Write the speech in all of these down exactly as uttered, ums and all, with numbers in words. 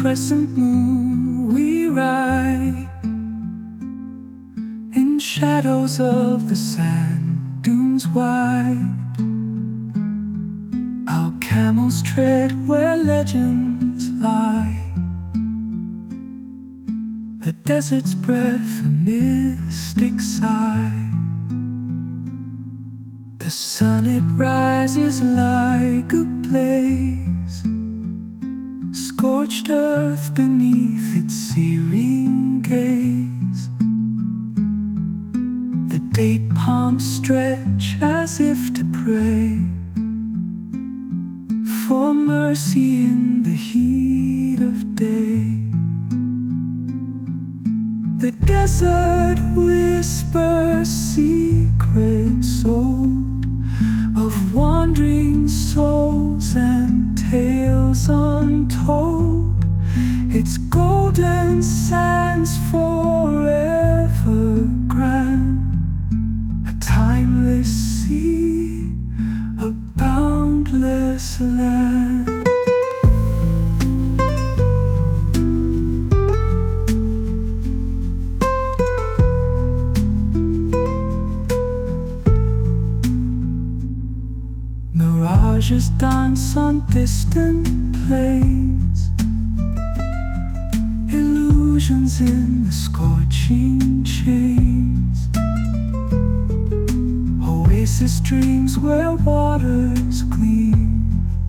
crescent moon we ride, in shadows of the sand dunes wide. Our camels tread where legends lie, the desert's breath a mystic sigh. The sun it rises like a blaze, scorched earth beneath its searing gaze. The date palms stretch as if to pray for mercy in the heat of day. The desert whispers secrets old of wandering souls and tales untold. Its golden sands forever grand, a timeless sea, a boundless land. Mirages dance on distant plains, illusions in the scorching chains. Oasis dreams where waters gleam,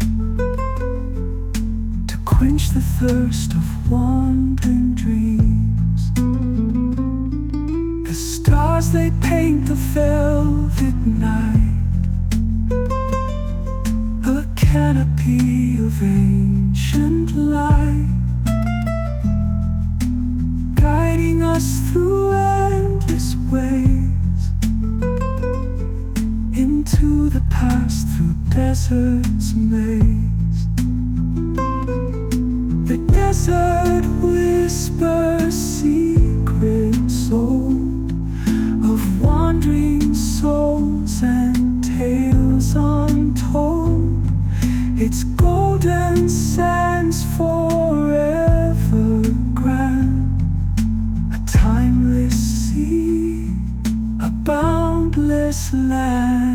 to quench the thirst of wandering dreams. The stars they paint the velvet night, canopy of ancient light, guiding us through endless ways, into the past through desert's maze. The desert whispers secrets old of wandering souls and tales untold. Its golden sands forever grand, a timeless sea, a boundless land.